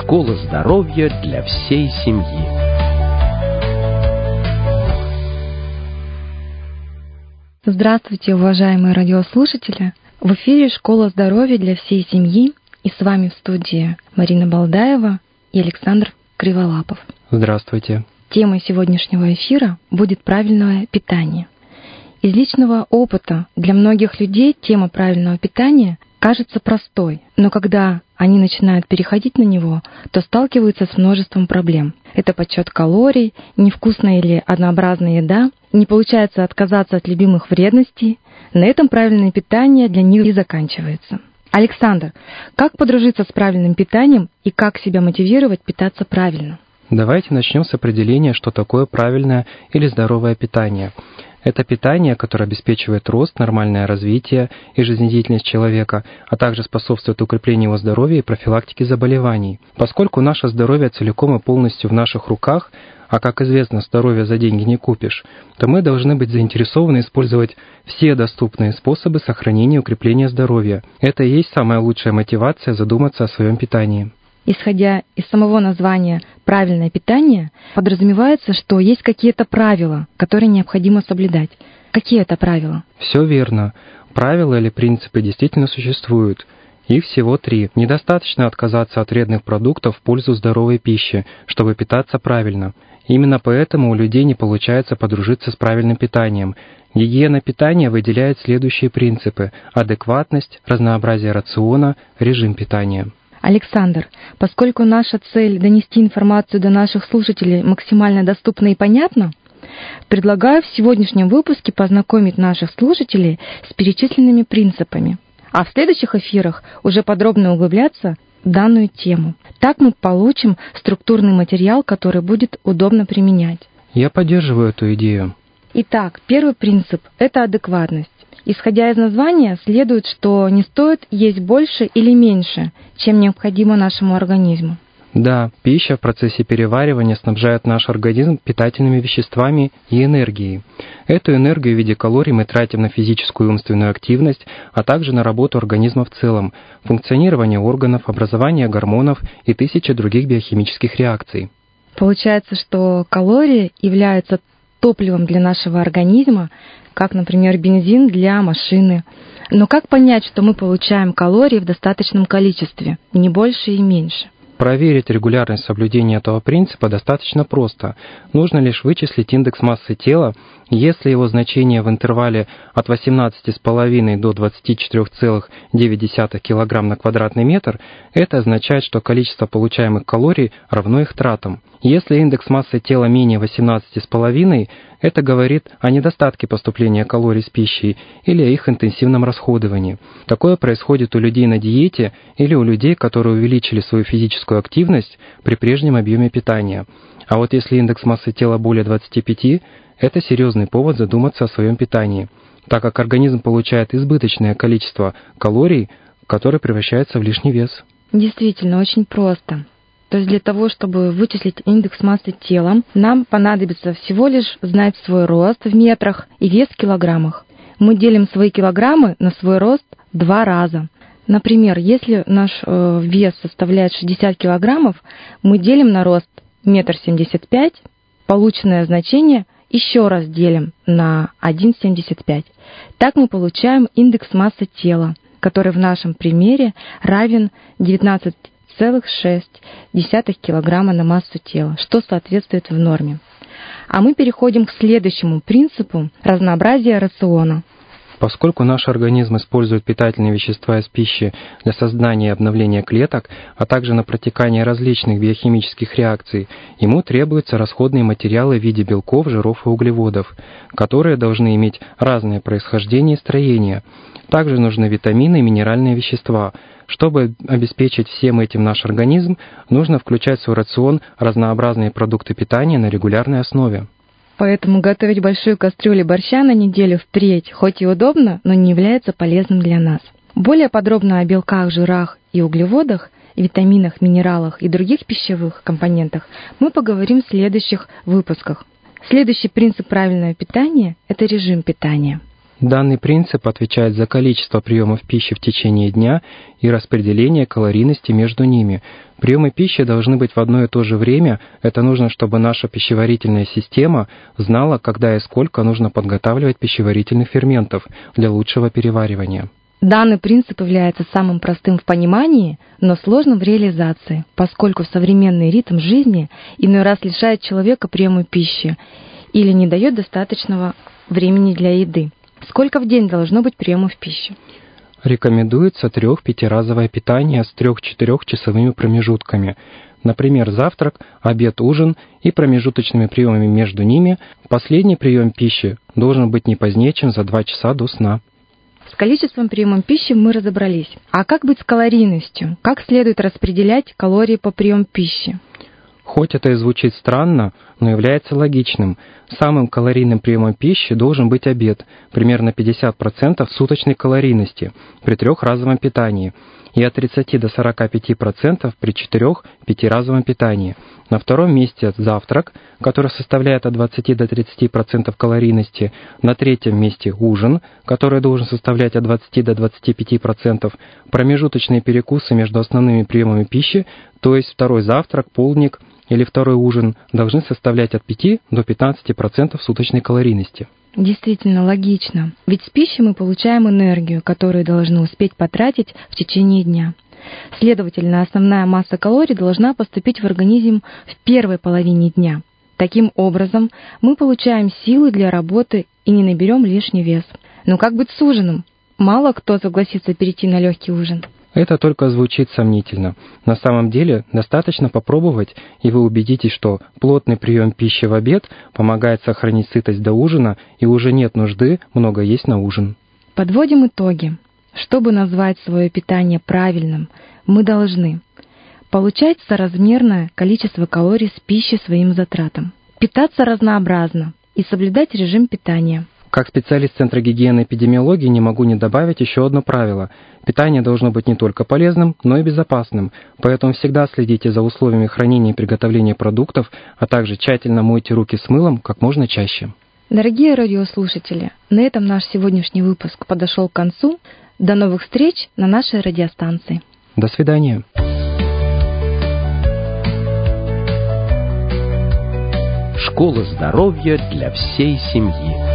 Школа здоровья для всей семьи. Здравствуйте, уважаемые радиослушатели! В эфире «Школа здоровья для всей семьи», и с вами в студии Марина Балдаева и Александр Криволапов. Здравствуйте. Темой сегодняшнего эфира будет правильное питание. Из личного опыта для многих людей тема правильного питания кажется простой, но когда они начинают переходить на него, то сталкиваются с множеством проблем. Это подсчет калорий, невкусная или однообразная еда, не получается отказаться от любимых вредностей. На этом правильное питание для них и заканчивается. Александр, как подружиться с правильным питанием и как себя мотивировать питаться правильно? Давайте начнем с определения, что такое правильное или здоровое питание. Это питание, которое обеспечивает рост, нормальное развитие и жизнедеятельность человека, а также способствует укреплению его здоровья и профилактике заболеваний. Поскольку наше здоровье целиком и полностью в наших руках, а как известно, здоровье за деньги не купишь, то мы должны быть заинтересованы использовать все доступные способы сохранения и укрепления здоровья. Это и есть самая лучшая мотивация задуматься о своем питании. Исходя из самого названия «правильное питание», подразумевается, что есть какие-то правила, которые необходимо соблюдать. Какие это правила? Все верно. Правила или принципы действительно существуют. Их всего 3. Недостаточно отказаться от вредных продуктов в пользу здоровой пищи, чтобы питаться правильно. Именно поэтому у людей не получается подружиться с правильным питанием. Гигиена питания выделяет следующие принципы: адекватность, разнообразие рациона, режим питания. Александр, поскольку наша цель донести информацию до наших слушателей максимально доступно и понятно, предлагаю в сегодняшнем выпуске познакомить наших слушателей с перечисленными принципами, а в следующих эфирах уже подробно углубляться в данную тему. Так мы получим структурный материал, который будет удобно применять. Я поддерживаю эту идею. Итак, первый принцип – это адекватность. Исходя из названия, следует, что не стоит есть больше или меньше, чем необходимо нашему организму. Да, пища в процессе переваривания снабжает наш организм питательными веществами и энергией. Эту энергию в виде калорий мы тратим на физическую и умственную активность, а также на работу организма в целом, функционирование органов, образование гормонов и тысячи других биохимических реакций. Получается, что калории являются топливом для нашего организма, как, например, бензин для машины. Но как понять, что мы получаем калории в достаточном количестве, не больше и меньше? Проверить регулярность соблюдения этого принципа достаточно просто. Нужно лишь вычислить индекс массы тела. Если его значение в интервале от 18,5 до 24,9 кг на квадратный метр, это означает, что количество получаемых калорий равно их тратам. Если индекс массы тела менее 18,5, это говорит о недостатке поступления калорий с пищей или о их интенсивном расходовании. Такое происходит у людей на диете или у людей, которые увеличили свою физическую активность при прежнем объеме питания. А вот если индекс массы тела более 25, это серьезный повод задуматься о своем питании, так как организм получает избыточное количество калорий, которое превращается в лишний вес. Действительно, очень просто. То есть для того, чтобы вычислить индекс массы тела, нам понадобится всего лишь знать свой рост в метрах и вес в килограммах. Мы делим свои килограммы на свой рост 2 раза. Например, если наш вес составляет 60 килограммов, мы делим на рост 1,75 м, полученное значение еще раз делим на 1,75. Так мы получаем индекс массы тела, который в нашем примере равен 19,6 килограмма на массу тела, что соответствует в норме. А мы переходим к следующему принципу – разнообразия рациона. Поскольку наш организм использует питательные вещества из пищи для создания и обновления клеток, а также на протекание различных биохимических реакций, ему требуются расходные материалы в виде белков, жиров и углеводов, которые должны иметь разное происхождение и строение. Также нужны витамины и минеральные вещества. Чтобы обеспечить всем этим наш организм, нужно включать в свой рацион разнообразные продукты питания на регулярной основе. Поэтому готовить большую кастрюлю борща на неделю впредь хоть и удобно, но не является полезным для нас. Более подробно о белках, жирах и углеводах, витаминах, минералах и других пищевых компонентах мы поговорим в следующих выпусках. Следующий принцип правильного питания – это режим питания. Данный принцип отвечает за количество приемов пищи в течение дня и распределение калорийности между ними. Приемы пищи должны быть в одно и то же время. Это нужно, чтобы наша пищеварительная система знала, когда и сколько нужно подготавливать пищеварительных ферментов для лучшего переваривания. Данный принцип является самым простым в понимании, но сложным в реализации, поскольку современный ритм жизни иной раз лишает человека приема пищи или не дает достаточного времени для еды. Сколько в день должно быть приемов пищи? Рекомендуется 3-5-разовое питание с 3-4 часовыми промежутками. Например, завтрак, обед, ужин и промежуточными приемами между ними. Последний прием пищи должен быть не позднее, чем за 2 часа до сна. С количеством приема пищи мы разобрались. А как быть с калорийностью? Как следует распределять калории по приему пищи? Хоть это и звучит странно, но является логичным. Самым калорийным приемом пищи должен быть обед, примерно 50% суточной калорийности при 3-разовом питании и от 30 до 45% при 4-5-разовом питании. На втором месте завтрак, который составляет от 20 до 30% калорийности. На третьем месте ужин, который должен составлять от 20 до 25%. Промежуточные перекусы между основными приемами пищи, то есть второй завтрак, полдник или второй ужин, должны составлять от 5 до 15% суточной калорийности. Действительно логично, ведь с пищей мы получаем энергию, которую должны успеть потратить в течение дня. Следовательно, основная масса калорий должна поступить в организм в первой половине дня. Таким образом, мы получаем силы для работы и не наберем лишний вес. Но как быть с ужином? Мало кто согласится перейти на легкий ужин. Это только звучит сомнительно. На самом деле, достаточно попробовать, и вы убедитесь, что плотный прием пищи в обед помогает сохранить сытость до ужина, и уже нет нужды много есть на ужин. Подводим итоги. Чтобы назвать свое питание правильным, мы должны получать соразмерное количество калорий с пищи своим затратам, питаться разнообразно и соблюдать режим питания. Как специалист Центра гигиены и эпидемиологии не могу не добавить еще одно правило. Питание должно быть не только полезным, но и безопасным, поэтому всегда следите за условиями хранения и приготовления продуктов, а также тщательно мойте руки с мылом как можно чаще. Дорогие радиослушатели, на этом наш сегодняшний выпуск подошел к концу. До новых встреч на нашей радиостанции. До свидания. Школа здоровья для всей семьи.